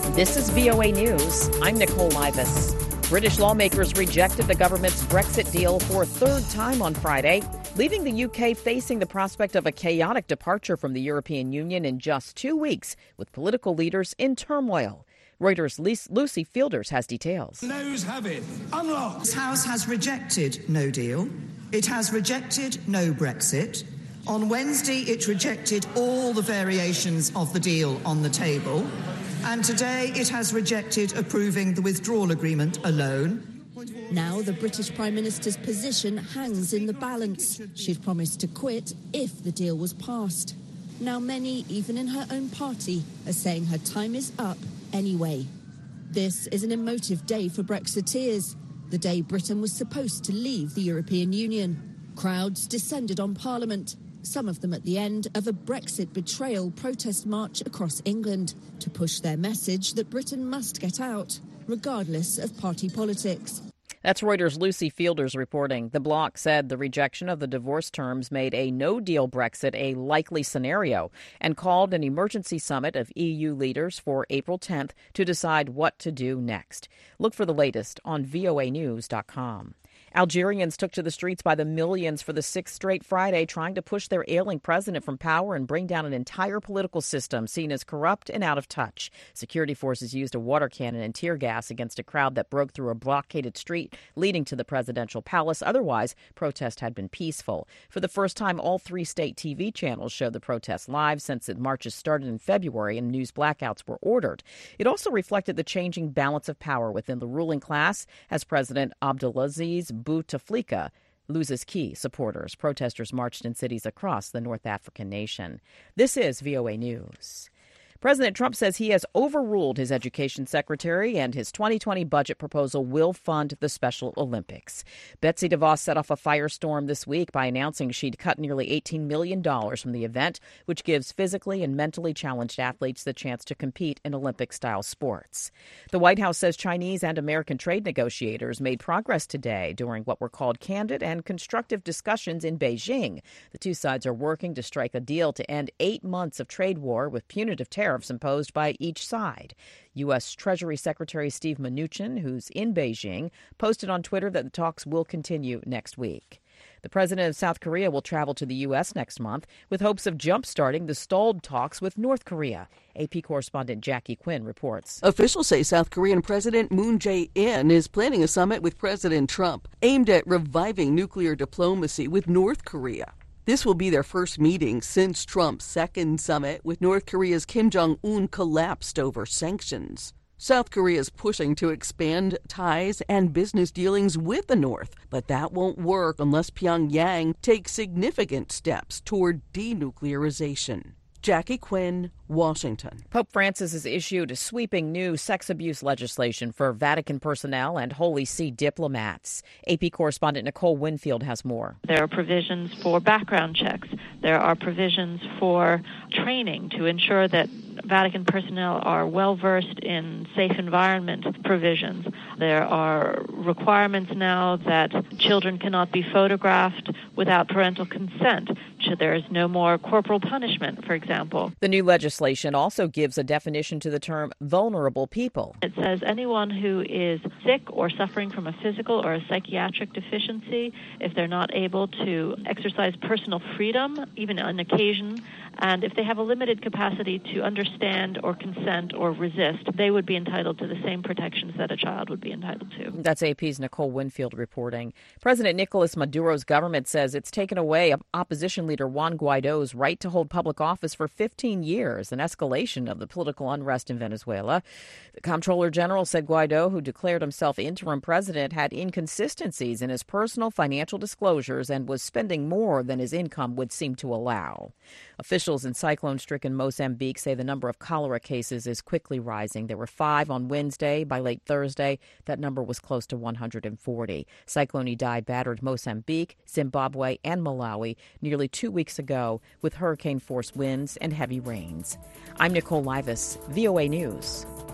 This is VOA News. I'm Nicole Livas. British lawmakers rejected the government's Brexit deal for a third time on Friday, leaving the UK facing the prospect of a chaotic departure from the European Union in just 2 weeks, with political leaders in turmoil. Reuters' Lucy Fielders has details. Noes have it. Unlocked. This House has rejected no deal. It has rejected no Brexit. On Wednesday, it rejected all the variations of the deal on the table. And today, it has rejected approving the withdrawal agreement alone. Now the British Prime Minister's position hangs in the balance. She'd promised to quit if the deal was passed. Now many, even in her own party, are saying her time is up anyway. This is an emotive day for Brexiteers, the day Britain was supposed to leave the European Union. Crowds descended on Parliament, some of them at the end of a Brexit betrayal protest march across England to push their message that Britain must get out, regardless of party politics. That's Reuters' Lucy Fielders reporting. The bloc said the rejection of the divorce terms made a no-deal Brexit a likely scenario and called an emergency summit of EU leaders for April 10th to decide what to do next. Look for the latest on voanews.com. Algerians took to the streets by the millions for the sixth straight Friday, trying to push their ailing president from power and bring down an entire political system seen as corrupt and out of touch. Security forces used a water cannon and tear gas against a crowd that broke through a blockaded street leading to the presidential palace. Otherwise, protest had been peaceful. For the first time, all three state TV channels showed the protests live since the marches started in February and news blackouts were ordered. It also reflected the changing balance of power within the ruling class as President Abdelaziz Bouteflika loses key supporters. Protesters marched in cities across the North African nation. This is VOA News. President Trump says he has overruled his education secretary and his 2020 budget proposal will fund the Special Olympics. Betsy DeVos set off a firestorm this week by announcing she'd cut nearly $18 million from the event, which gives physically and mentally challenged athletes the chance to compete in Olympic-style sports. The White House says Chinese and American trade negotiators made progress today during what were called candid and constructive discussions in Beijing. The two sides are working to strike a deal to end 8 months of trade war with punitive tariffs imposed by each side. U.S. Treasury Secretary Steve Mnuchin, who's in Beijing, posted on Twitter that the talks will continue next week. The president of South Korea will travel to the U.S. next month with hopes of jump-starting the stalled talks with North Korea. AP correspondent Jackie Quinn reports. Officials say South Korean President Moon Jae-in is planning a summit with President Trump aimed at reviving nuclear diplomacy with North Korea. This will be their first meeting since Trump's second summit with North Korea's Kim Jong-un collapsed over sanctions. South Korea is pushing to expand ties and business dealings with the North, but that won't work unless Pyongyang takes significant steps toward denuclearization. Jackie Quinn, Washington. Pope Francis has issued a sweeping new sex abuse legislation for Vatican personnel and Holy See diplomats. AP correspondent Nicole Winfield has more. There are provisions for background checks. There are provisions for training to ensure that Vatican personnel are well-versed in safe environment provisions. There are requirements now that children cannot be photographed without parental consent. There is no more corporal punishment, for example. The new legislation also gives a definition to the term vulnerable people. It says anyone who is sick or suffering from a physical or a psychiatric deficiency, if they're not able to exercise personal freedom, even on occasion, and if they have a limited capacity to understand or consent or resist, they would be entitled to the same protections that a child would be entitled to. That's AP's Nicole Winfield reporting. President Nicolas Maduro's government says it's taken away opposition leader Juan Guaido's right to hold public office for 15 years, an escalation of the political unrest in Venezuela. The Comptroller General said Guaido, who declared himself interim president, had inconsistencies in his personal financial disclosures and was spending more than his income would seem to allow. Officials in cyclone-stricken Mozambique say the number of cholera cases is quickly rising. There were 5 on Wednesday. By late Thursday, that number was close to 140. Cyclone Idai battered Mozambique, Zimbabwe, and Malawi nearly 2 weeks ago with hurricane-force winds and heavy rains. I'm Nicole Livas, VOA News.